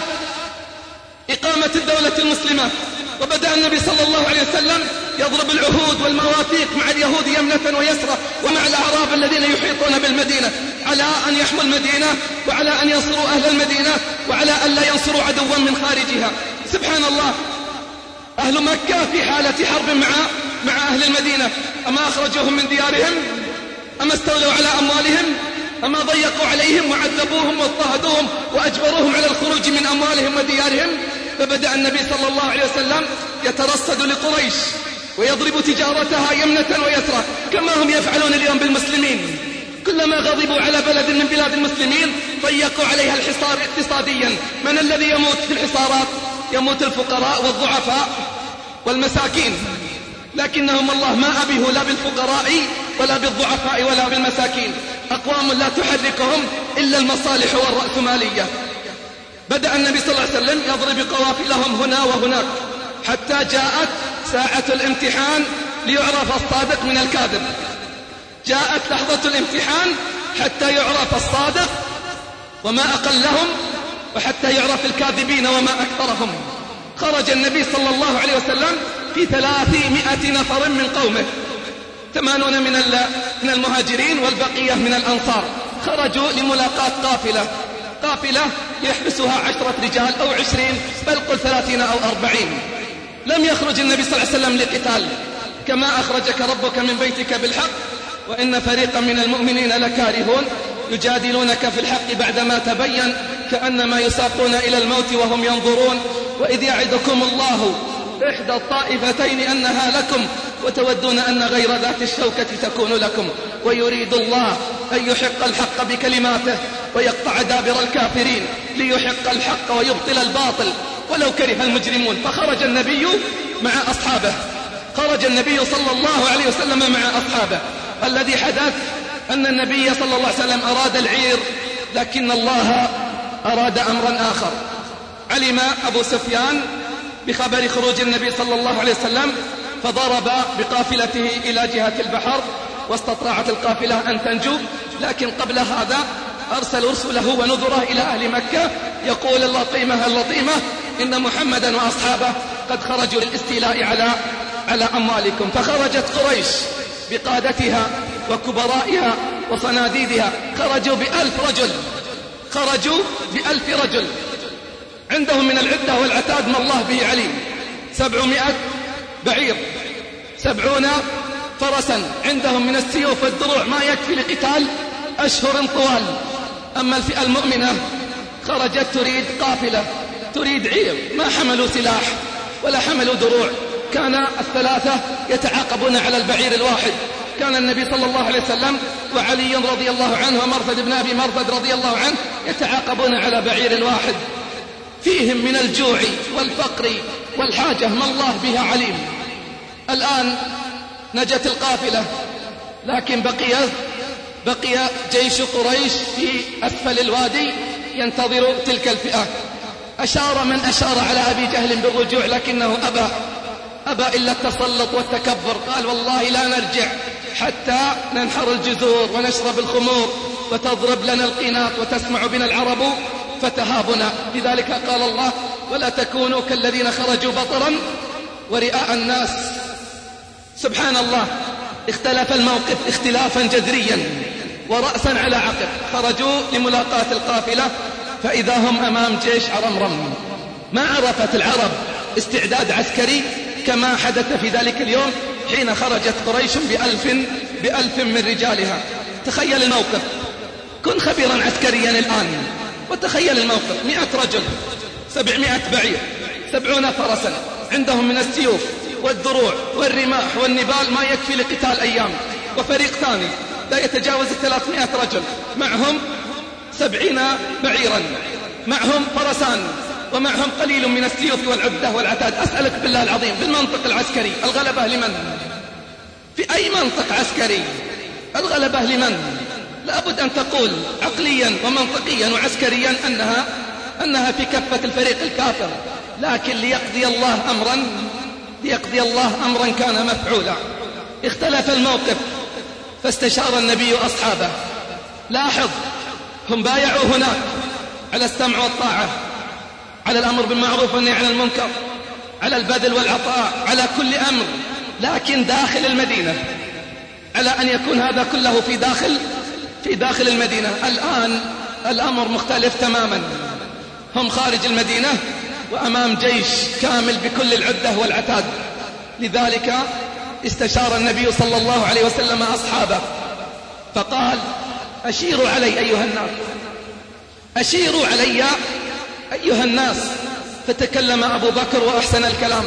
إقامة الدولة المسلمة، وبدأ النبي صلى الله عليه وسلم يضرب العهود والمواثيق مع اليهود يمنة ويسرى، ومع الأعراب الذين يحيطون بالمدينة، على أن يحموا المدينة، وعلى أن ينصروا أهل المدينة، وعلى أن لا ينصروا عدوا من خارجها. سبحان الله، أهل مكة في حالة حرب مع مع أهل المدينة، أما أخرجوهم من ديارهم؟ أما استولوا على أموالهم؟ أما ضيقوا عليهم وعذبوهم واضطهدوهم وأجبروهم على الخروج من أموالهم وديارهم؟ فبدأ النبي صلى الله عليه وسلم يترصد لقريش ويضرب تجارتها يمنة ويسرى كما هم يفعلون اليوم بالمسلمين. كلما غضبوا على بلد من بلاد المسلمين ضيقوا عليها الحصار اقتصاديا. من الذي يموت في الحصارات؟ يموت الفقراء والضعفاء والمساكين، لكنهم الله ما أبيه لا بالفقراء ولا بالضعفاء ولا بالمساكين. أقوام لا تحركهم إلا المصالح والرأسمالية. بدأ النبي صلى الله عليه وسلم يضرب قوافلهم هنا وهناك حتى جاءت ساعة الامتحان ليعرف الصادق من الكاذب. جاءت لحظة الامتحان حتى يعرف الصادق وما أقلهم، وحتى يعرف الكاذبين وما أكثرهم. خرج النبي صلى الله عليه وسلم في ثلاثمائة نفر من قومه، ثمانون من من المهاجرين والبقية من الأنصار. خرجوا لملاقاة قافلة قافلة يحبسها عشرة رجال أو عشرين، بل قل ثلاثين أو أربعين. لم يخرج النبي صلى الله عليه وسلم لقتال، كما أخرجك ربك من بيتك بالحق وإن فريقا من المؤمنين لكارهون يجادلونك في الحق بعدما تبين كأنما يساقون إلى الموت وهم ينظرون. وإذ يعدكم الله إحدى الطائفتين أنها لكم وتودون أن غير ذات الشوكة تكون لكم ويريد الله أن يحق الحق بكلماته ويقطع دابر الكافرين ليحق الحق ويبطل الباطل ولو كره المجرمون. فخرج النبي مع أصحابه خرج النبي صلى الله عليه وسلم مع أصحابه. الذي حدث أن النبي صلى الله عليه وسلم أراد العير، لكن الله أراد أمرا آخر. علم أبو سفيان بخبر خروج النبي صلى الله عليه وسلم فضرب بقافلته إلى جهة البحر واستطاعت القافلة أن تنجو. لكن قبل هذا أرسل رسله ونذره إلى أهل مكة يقول اللطيمة اللطيمة إن محمدا وأصحابه قد خرجوا للاستيلاء على على أموالكم. فخرجت قريش بقادتها وكبرائها وصناديدها، خرجوا بألف رجل خرجوا بألف رجل عندهم من العدة والعتاد ما الله به عليم. سبعمائة بعير، سبعون فرسا، عندهم من السيوف والدروع ما يكفي لقتال أشهر طوال. أما الفئة المؤمنة خرجت تريد قافلة، تريد عير، ما حملوا سلاح ولا حملوا دروع. كان الثلاثة يتعاقبون على البعير الواحد. كان النبي صلى الله عليه وسلم وعلي رضي الله عنه ومرثد بن أبي مرثد رضي الله عنه يتعاقبون على بعير واحد، فيهم من الجوع والفقر والحاجة ما الله بها عليم. الآن نجت القافلة، لكن بقي بقي جيش قريش في أسفل الوادي ينتظر تلك الفئة. أشار من أشار على أبي جهل بالرجوع، لكنه أبى أبى إلا التسلط والتكبر. قال والله لا نرجع حتى ننحر الجزور ونشرب الخمور وتضرب لنا القينات وتسمع بنا العرب فتهابنا. لذلك قال الله ولا تكونوا كالذين خرجوا بطرا ورئاء الناس. سبحان الله، اختلف الموقف اختلافا جذريا ورأسا على عقب. خرجوا لملاقاة القافلة فإذا هم أمام جيش عرمرم. ما عرفت العرب استعداد عسكري كما حدث في ذلك اليوم حين خرجت قريش بألف, بألف من رجالها. تخيل الموقف، كن خبيرا عسكريا الآن وتخيل الموقف. مئة رجل، سبعمائة بعير، سبعون فرسا، عندهم من السيوف والدروع والرماح والنبال ما يكفي لقتال أيام. وفريق ثاني لا يتجاوز ثلاثمائة رجل معهم سبعين بعيرا، معهم فرسان، ومعهم قليل من السيوف والعدة والعتاد. أسألك بالله العظيم بالمنطق العسكري الغلبة لمن؟ في أي منطق عسكري الغلبة لمن؟ لابد أن تقول عقليا ومنطقيا وعسكريا أنها أنها في كفة الفريق الكافر. لكن ليقضي الله أمرا ليقضي الله أمرا كان مفعولا. اختلف الموقف فاستشار النبي أصحابه. لاحظ، هم بايعوا هناك على السمع والطاعة، على الأمر بالمعروف والنهي عن المنكر، على البذل والعطاء، على كل أمر. لكن داخل المدينة على أن يكون هذا كله في داخل في داخل المدينة. الآن الأمر مختلف تماما. هم خارج المدينة وأمام جيش كامل بكل العدة والعتاد. لذلك استشار النبي صلى الله عليه وسلم أصحابه فقال: أشيروا علي أيها الناس، أشيروا علي أيها الناس. فتكلم أبو بكر وأحسن الكلام،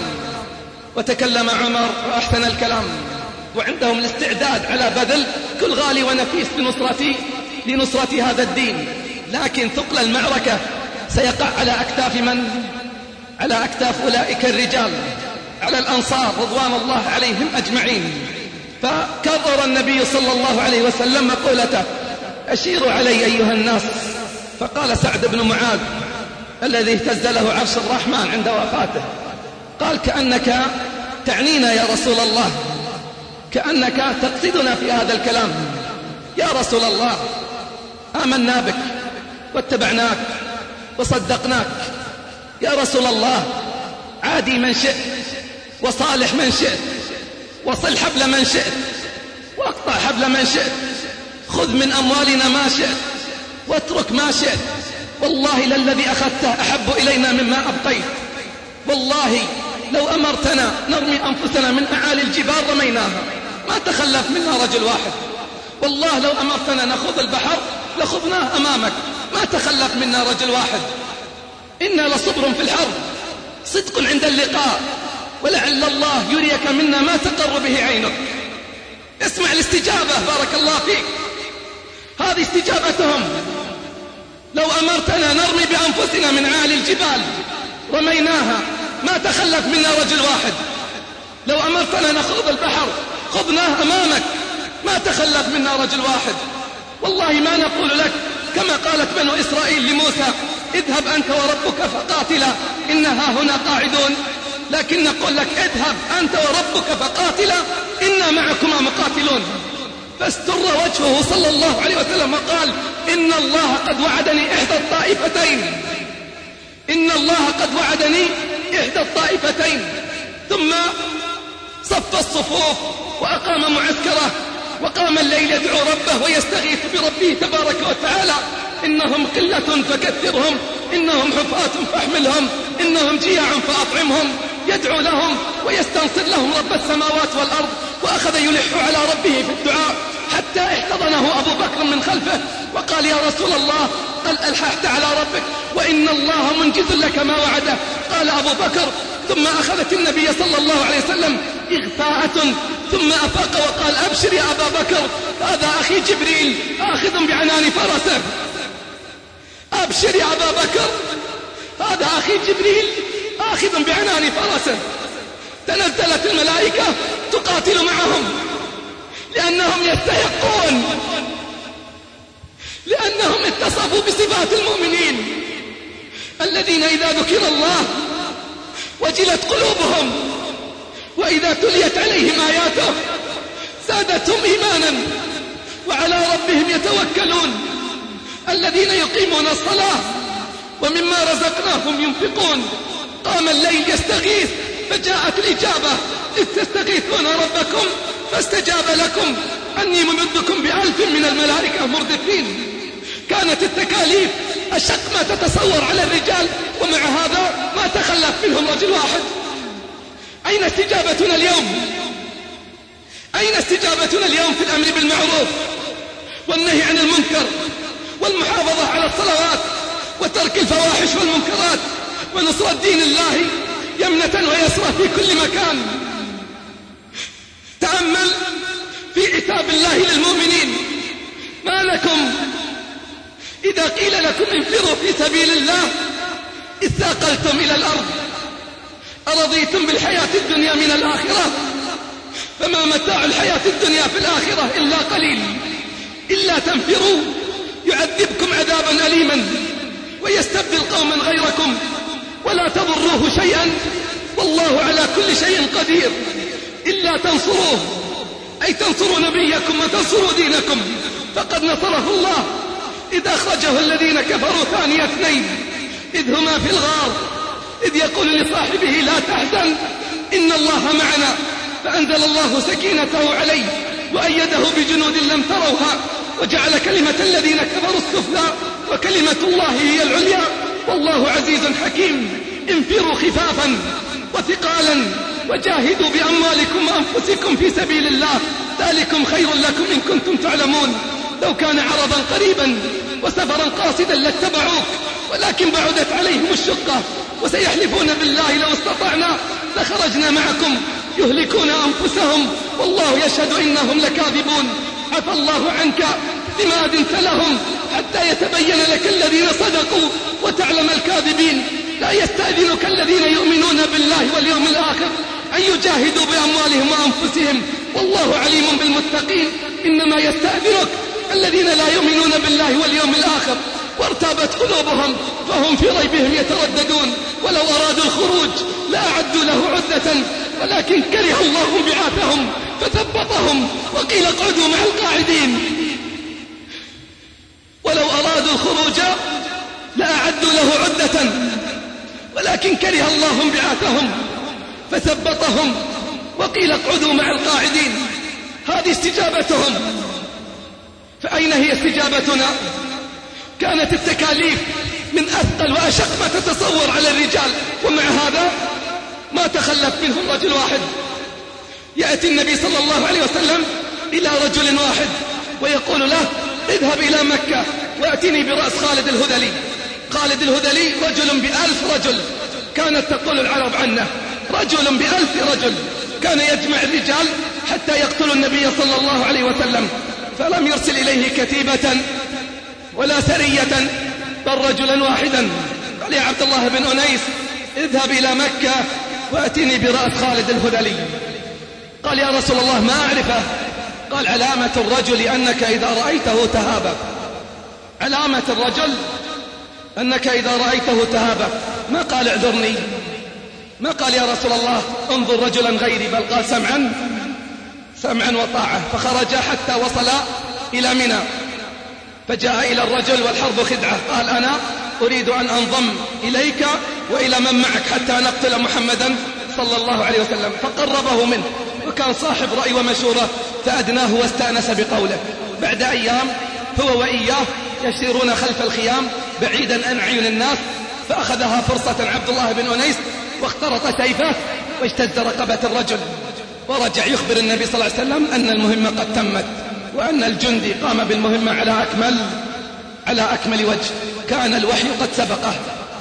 وتكلم عمر وأحسن الكلام، وعندهم الاستعداد على بذل كل غالي ونفيس لنصرة لنصرة هذا الدين. لكن ثقل المعركة سيقع على أكتاف من؟ على أكتاف أولئك الرجال، على الأنصار رضوان الله عليهم أجمعين. فكرر النبي صلى الله عليه وسلم مقولته: أشيروا علي أيها الناس. فقال سعد بن معاذ الذي اهتز له عرش الرحمن عند وفاته، قال: كأنك تعنينا يا رسول الله، كأنك تقصدنا في هذا الكلام. يا رسول الله، آمنا بك واتبعناك وصدقناك. يا رسول الله، عادي من شئت وصالح من شئت، وصل حبل من شئت واقطع حبل من شئت، خذ من أموالنا ما شئت واترك ما شئت. والله للذي أخذته أحب إلينا مما أبقيت. والله لو أمرتنا نرمي أنفسنا من أعالي الجبال رميناها، ما تخلف منا رجل واحد. والله لو أمرتنا نخوض البحر لخضناه أمامك، ما تخلف منا رجل واحد. إنا لصبر في الحرب، صدق عند اللقاء، ولعل الله يريك منا ما تقر به عينك. اسمع الاستجابة، بارك الله فيك. هذه استجابتهم. لو أمرتنا نرمي بأنفسنا من عالي الجبال رميناها، ما تخلف منا رجل واحد. لو أمرتنا نخوض البحر خضناه أمامك، ما تخلف منا رجل واحد. والله ما نقول لك كما قالت بنو إسرائيل لموسى: اذهب أنت وربك فقاتلا إنها هنا قاعدون، لكن نقول لك: اذهب أنت وربك فقاتلا إنا معكما مقاتلون. فاستر وجهه صلى الله عليه وسلم وقال: إن الله قد وعدني إحدى الطائفتين، إن الله قد وعدني إحدى الطائفتين. ثم صف الصفوف وأقام معسكره، وقام الليل يدعو ربه ويستغيث بربه تبارك وتعالى: إنهم قلة فكثرهم، إنهم حفاة فاحملهم، إنهم جياع فأطعمهم. يدعو لهم ويستنصر لهم رب السماوات والأرض، وأخذ يلح على ربه في الدعاء حتى احتضنه أبو بكر من خلفه وقال: يا رسول الله، قال: ألححت على ربك وإن الله منجز لك ما وعده. قال أبو بكر: ثم أخذت النبي صلى الله عليه وسلم إغفاءة، ثم أفاق وقال: أبشر يا أبا بكر، هذا أخي جبريل آخذ بعنان فرسه. أبشر يا أبا بكر، هذا أخي جبريل آخذ بعنان فرسه. تنزلت الملائكة تقاتل معهم لأنهم يستحقون، لأنهم اتصفوا بصفات المؤمنين الذين إذا ذكر الله وجلت قلوبهم، وإذا تليت عليهم آياته زادتهم إيمانا وعلى ربهم يتوكلون. الذين يقيمون الصلاة ومما رزقناهم ينفقون. قام الليل يستغيث فجاءت الإجابة: إذ تستغيثون ربكم فاستجاب لكم أني ممدكم بألف من الملائكة مردفين. كانت التكاليف أشق ما تتصور على الرجال، ومع هذا ما تخلف منهم رجل واحد. أين استجابتنا اليوم؟ أين استجابتنا اليوم في الأمر بالمعروف والنهي عن المنكر والمحافظة على الصلوات وترك الفواحش والمنكرات ونصرة دين الله يمنة ويسرى في كل مكان؟ تأمل في عتاب الله للمؤمنين: ما لكم إذا قيل لكم انفروا في سبيل الله اثاقلتم إلى الأرض، أرضيتم بالحياة الدنيا من الآخرة؟ فما متاع الحياة الدنيا في الآخرة إلا قليل. إلا تنفروا يعذبكم عذابا أليما ويستبدل قوما غيركم ولا تضروه شيئا والله على كل شيء قدير. إلا تنصروه، أي تنصروا نبيكم وتنصروا دينكم، فقد نصره الله إذ أخرجه الذين كفروا ثاني اثنين إذ هما في الغار إذ يقول لصاحبه: لا تحزن إن الله معنا، فأنزل الله سكينته عليه وأيده بجنود لم تروها وجعل كلمة الذين كفروا السفلى وكلمة الله هي العليا والله عزيز حكيم. انفروا خفافا وثقالا وجاهدوا بأموالكم وأنفسكم في سبيل الله، ذلكم خير لكم إن كنتم تعلمون. لو كان عرضا قريبا وسفرا قاصدا لاتبعوك، ولكن بعدت عليهم الشقة، وسيحلفون بالله لو استطعنا لخرجنا معكم يهلكون أنفسهم والله يشهد إنهم لكاذبون. عفى الله عنك لما أذنت لهم حتى يتبين لك الذين صدقوا وتعلم الكاذبين. لا يستأذنك الذين يؤمنون بالله واليوم الآخر أن يجاهدوا بأموالهم وأنفسهم والله عليم بالمتقين. إنما يستأذنك الذين لا يؤمنون بالله واليوم الآخر وارتابت قلوبهم فهم في ريبهم يترددون. ولو أرادوا الخروج لأعدوا له عدة ولكن كره الله بعاثهم فثبطهم وقيل اقعدوا مع القاعدين. ولو أرادوا الخروج لأعدوا له عدة ولكن كره الله بعاثهم فثبطهم وقيل اقعدوا مع القاعدين. هذه استجابتهم. فأين هي استجابتنا؟ كانت التكاليف من أثقل وأشق ما تتصور على الرجال، ومع هذا ما تخلف منهم رجل واحد. يأتي النبي صلى الله عليه وسلم إلى رجل واحد ويقول له اذهب إلى مكة وأتني برأس خالد الهذلي. خالد الهذلي رجل بألف رجل، كانت تقول العرب عنه رجل بألف رجل، كان يجمع الرجال حتى يقتل النبي صلى الله عليه وسلم، فلم يرسل إليه كتيبة ولا سرية بل رجلا واحدا. قال يا عبد الله بن أنيس اذهب إلى مكة وأتني برأس خالد الهذلي. قال يا رسول الله ما أعرفه. قال علامة الرجل أنك إذا رأيته تهابك. علامة الرجل أنك إذا رأيته تهابك. ما قال اعذرني، ما قال يا رسول الله انظر رجلا غيري، بل قال سمعا سمعا وطاعة. فخرج حتى وصل إلى منى فجاء إلى الرجل والحرب خدعة. قال أنا أريد أن أنضم إليك وإلى من معك حتى نقتل محمدا صلى الله عليه وسلم. فقربه منه وكان صاحب رأي ومشورة فأدناه واستأنس بقوله. بعد أيام هو وإياه يسيرون خلف الخيام بعيدا عن عيون الناس، فأخذها فرصة عبد الله بن أنيس واخترط سيفه واجتز رقبة الرجل، ورجع يخبر النبي صلى الله عليه وسلم أن المهمة قد تمت وأن الجندي قام بالمهمة على أكمل على أكمل وجه. كان الوحي قد سبقه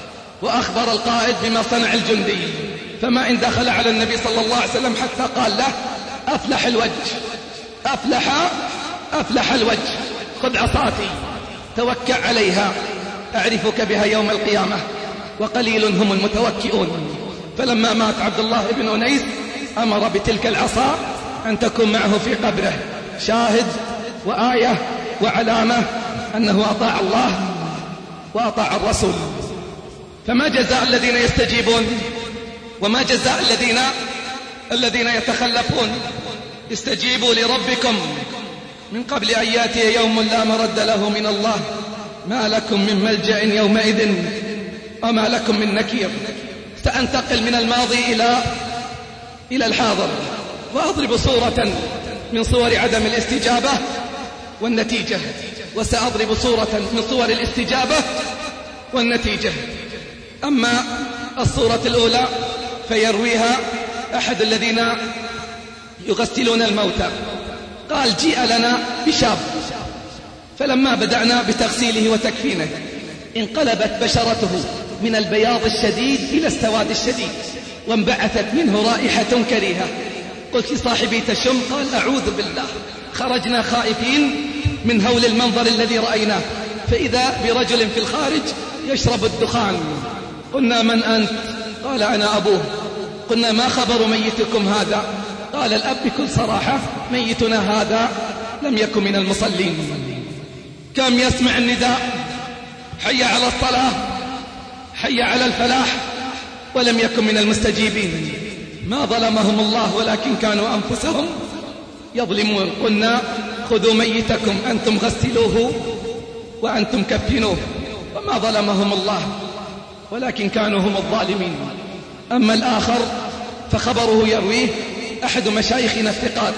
وأخبر القائد بما صنع الجندي، فما إن دخل على النبي صلى الله عليه وسلم حتى قال له أفلح الوجه أفلح أفلح الوجه، خذ عصاتي توكع عليها أعرفك بها يوم القيامة وقليل هم المتوكئون. فلما مات عبد الله بن أنيس أمر بتلك العصا أن تكون معه في قبره شاهد وآية وعلامة أنه أطاع الله وأطاع الرسول. فما جزاء الذين يستجيبون وما جزاء الذين الذين يتخلفون؟ استجيبوا لربكم من قبل أن يأتي يوم لا مرد له من الله ما لكم من ملجأ يومئذ وما لكم من نكير. سأنتقل من الماضي إلى إلى الحاضر وأضرب صورة من صور عدم الاستجابة والنتيجة، وسأضرب صورة من صور الاستجابة والنتيجة. أما الصورة الأولى فيرويها أحد الذين يغسلون الموتى. قال جيء لنا بشاب فلما بدأنا بتغسيله وتكفينه انقلبت بشرته من البياض الشديد إلى السواد الشديد وانبعثت منه رائحة كريهة. قلت لصاحبي تشم؟ قال أعوذ بالله. خرجنا خائفين من هول المنظر الذي رأيناه، فإذا برجل في الخارج يشرب الدخان. قلنا من أنت؟ قال أنا أبوه. قلنا ما خبر ميتكم هذا؟ قال الأب بكل صراحة ميتنا هذا لم يكن من المصلين، كم يسمع النداء حي على الصلاة حي على الفلاح ولم يكن من المستجيبين. ما ظلمهم الله ولكن كانوا أنفسهم يظلمون. قلنا خذوا ميتكم أنتم غسلوه وأنتم كفنوه، وما ظلمهم الله ولكن كانوا هم الظالمين. أما الآخر فخبره يرويه أحد مشايخنا الثقات،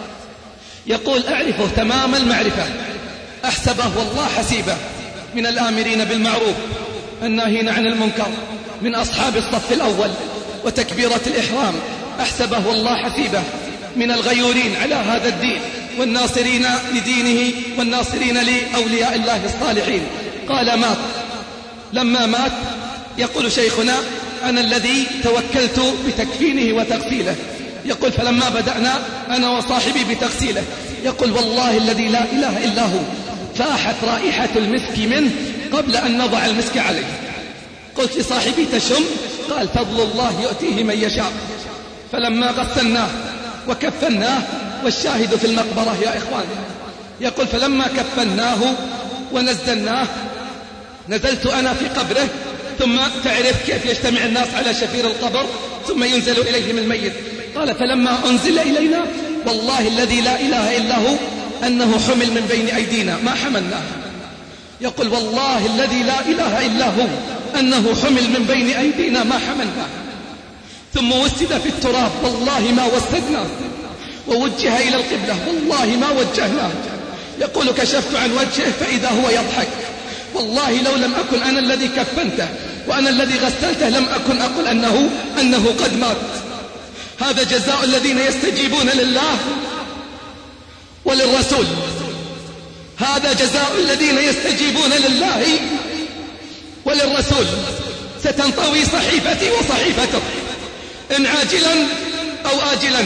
يقول أعرفه تمام المعرفة، أحسبه والله حسيبه من الآمرين بالمعروف الناهين عن المنكر، من أصحاب الصف الأول وتكبيرة الإحرام أحسبه الله حسيبه من الغيورين على هذا الدين والناصرين لدينه والناصرين لأولياء الله الصالحين. قال مات. لما مات يقول شيخنا أنا الذي توكلت بتكفينه وتغسيله. يقول فلما بدأنا أنا وصاحبي بتغسيله يقول والله الذي لا إله إلا هو فاحت رائحة المسك منه قبل أن نضع المسك عليه. قلت لصاحبي تشم؟ قال فضل الله يؤتيه من يشاء. فلما غسلناه وكفناه والشاهد في المقبرة يا إخوان يقول فلما كفناه ونزلناه نزلت أنا في قبره ثم تعرف كيف يجتمع الناس على شفير القبر ثم ينزل إليهم الميت. قال فلما أنزل إلينا والله الذي لا إله إلا هو أنه حمل من بين أيدينا ما حملناه. يقول والله الذي لا إله إلا هو أنه حمل من بين أيدينا ما حملناه. ثم وسد في التراب والله ما وسدناه ووجه إلى القبلة والله ما وجهناه. يقول كشفت عن وجهه فإذا هو يضحك. والله لو لم أكن أنا الذي كفنته وأنا الذي غسلته لم أكن أقول أنه, أنه قد مات. هذا جزاء الذين يستجيبون لله وللرسول. هذا جزاء الذين يستجيبون لله وللرسول. ستنطوي صحيفتي وصحيفتك إن عاجلا أو آجلا.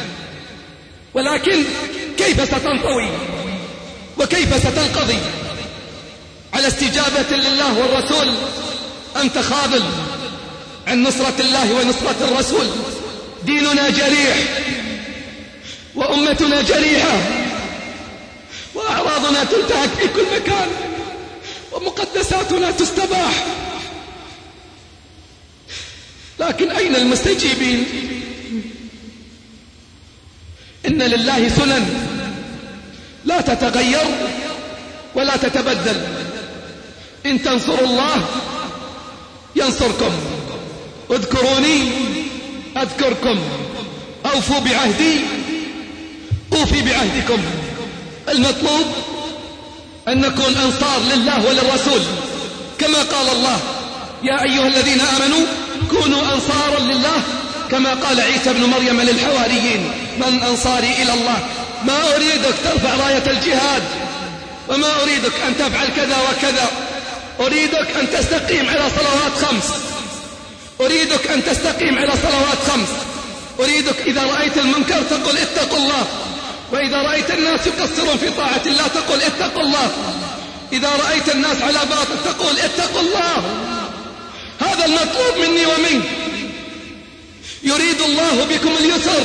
ولكن كيف ستنطوي وكيف ستنقضي؟ على استجابة لله والرسول أنت خاذل عن نصرة الله ونصرة الرسول. ديننا جريح وأمتنا جريحة وأعراضنا تنتهك في كل مكان ومقدساتنا تستباح. لكن أين المستجيبين؟ إن لله سنن لا تتغير ولا تتبدل. إن تنصروا الله ينصركم. اذكروني أذكركم. أوفوا بعهدي أوفي بعهدكم. المطلوب أن نكون أنصار لله وللرسول كما قال الله يا أيها الذين آمنوا كونوا أنصارا لله كما قال عيسى بن مريم للحواريين من أنصاري إلى الله. ما أريدك ترفع راية الجهاد وما أريدك أن تفعل كذا وكذا. أريدك أن تستقيم على صلوات خمس. أريدك أن تستقيم على صلوات خمس. أريدك إذا رأيت المنكر تقول اتقوا الله. وإذا رأيت الناس يقصرون في طاعة الله تقول اتقوا الله. إذا رأيت الناس على باطل تقول اتقوا الله. هذا المطلوب مني ومنك. يريد الله بكم اليسر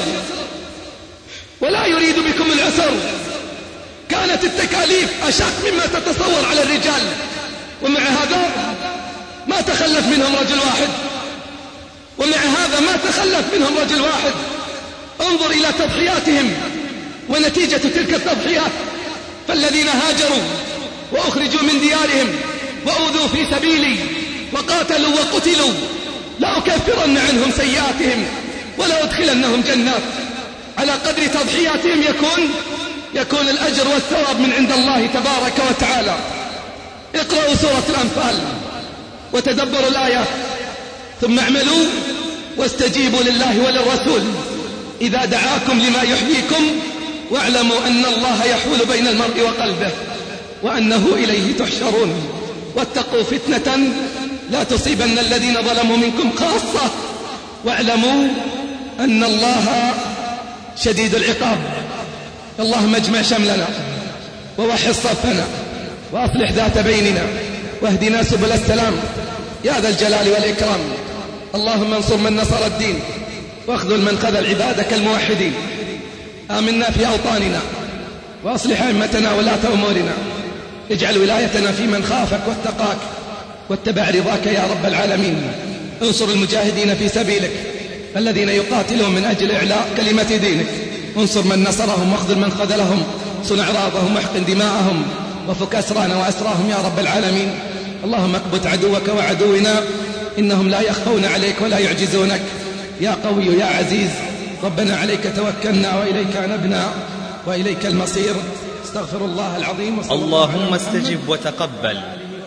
ولا يريد بكم العسر. كانت التكاليف أشق مما تتصور على الرجال ومع هذا ما تخلف منهم رجل واحد. ومع هذا ما تخلف منهم رجل واحد. انظر إلى تضحياتهم ونتيجة تلك التضحيات. فالذين هاجروا وأخرجوا من ديارهم وأوذوا في سبيلي وقاتلوا وقتلوا لأكفرن عنهم سيئاتهم ولا أدخلنهم جنات. على قدر تضحياتهم يكون يكون الأجر والثواب من عند الله تبارك وتعالى. اقرأوا سورة الأنفال وتدبروا الآيات ثم اعملوا واستجيبوا لله وللرسول إذا دعاكم لما يحييكم واعلموا أن الله يحول بين المرء وقلبه وأنه إليه تحشرون. واتقوا فتنة لا تصيبن الذين ظلموا منكم خاصة واعلموا أن الله شديد العقاب. اللهم اجمع شملنا ووحد صفنا وأصلح ذات بيننا واهدنا سبل السلام يا ذا الجلال والإكرام. اللهم انصر من نصر الدين واخذل من خذل عبادك الموحدين. آمنا في أوطاننا وأصلح أئمتنا ولاة أمورنا. اجعل ولايتنا في من خافك واتقاك واتبع رضاك يا رب العالمين. انصر المجاهدين في سبيلك الذين يقاتلون من أجل إعلاء كلمة دينك. انصر من نصرهم واخذل من خذلهم. صن أعراضهم واحقن دماءهم وفك أسرانا وأسراهم يا رب العالمين. اللهم اكبت عدوك وعدونا إنهم لا يخفون عليك ولا يعجزونك يا قوي يا عزيز. ربنا عليك توكلنا وإليك أنبنا وإليك المصير. استغفر الله العظيم. اللهم استجب وتقبل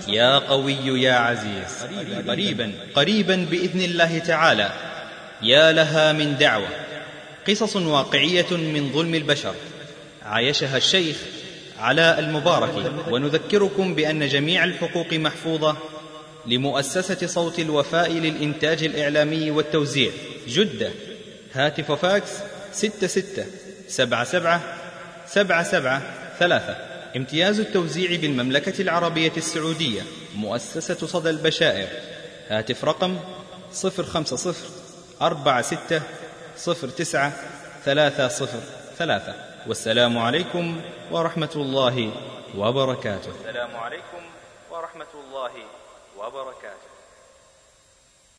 يا قوي يا عزيز. قريبا قريبا بإذن الله تعالى. يا لها من دعوة، قصص واقعية من ظلم البشر عايشها الشيخ علاء المبارك. ونذكركم بأن جميع الحقوق محفوظة لمؤسسة صوت الوفاء للإنتاج الإعلامي والتوزيع، جدة. هاتف فاكس ستة ستة سبعة سبعة سبعة سبعة ثلاثة. امتياز التوزيع بالمملكة العربية السعودية، مؤسسة صدى البشائر. هاتف رقم صفر خمسة صفر أربعة ستة صفر تسعة ثلاثة صفر ثلاثة. والسلام عليكم ورحمة الله وبركاته. السلام عليكم ورحمة الله وبركاته.